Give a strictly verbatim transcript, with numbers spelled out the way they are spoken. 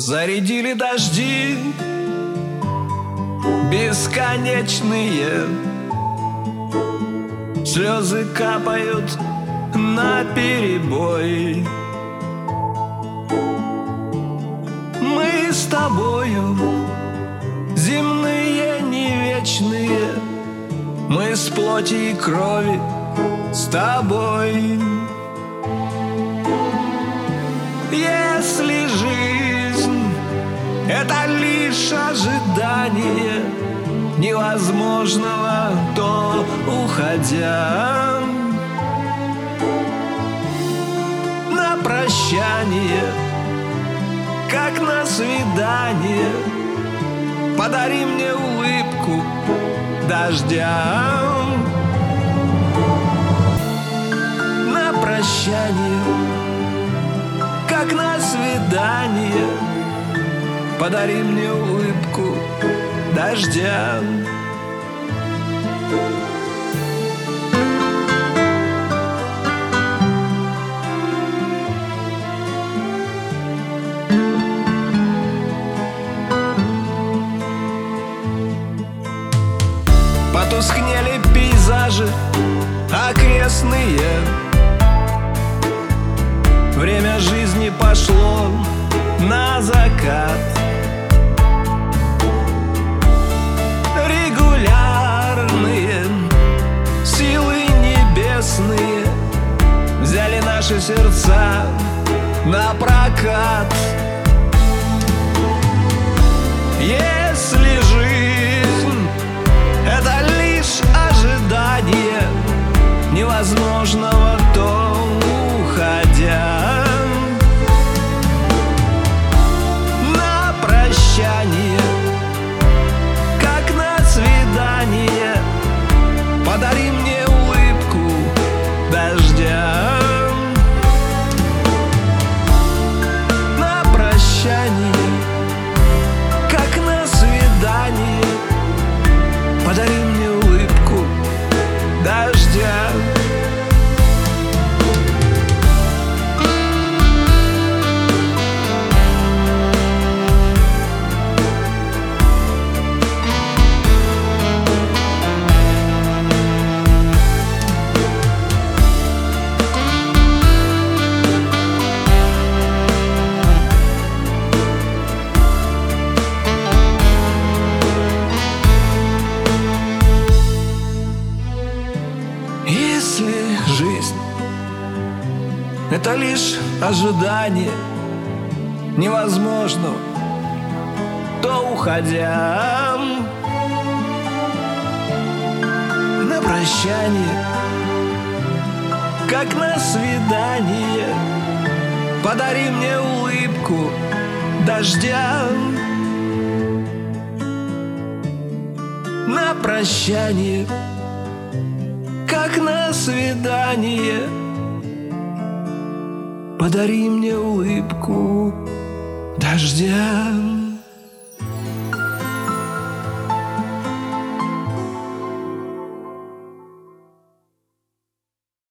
Зарядили дожди бесконечные, слезы капают наперебой. Мы с тобою земные, не вечные, мы с плоти и крови с тобой. Если жизнь — это лишь ожидание невозможного, то, уходя, на прощание, как на свидание, подари мне улыбку дождя. На прощание, как на свидание, подари мне улыбку дождя. Потускнели пейзажи окрестные, время жизни пошло на закат. Регулярные силы небесные взяли наши сердца на прокат. Если жизнь — это лишь ожидание невозможного, то, уходя, на прощание, как на свидание, подари мне улыбку дождя. На прощание, как на свидание, подари мне улыбку дождя. Если жизнь — это лишь ожидание невозможного, то, уходя, на прощание, как на свидание, подари мне улыбку дождя. На прощание, как на свидание, подари мне улыбку дождя.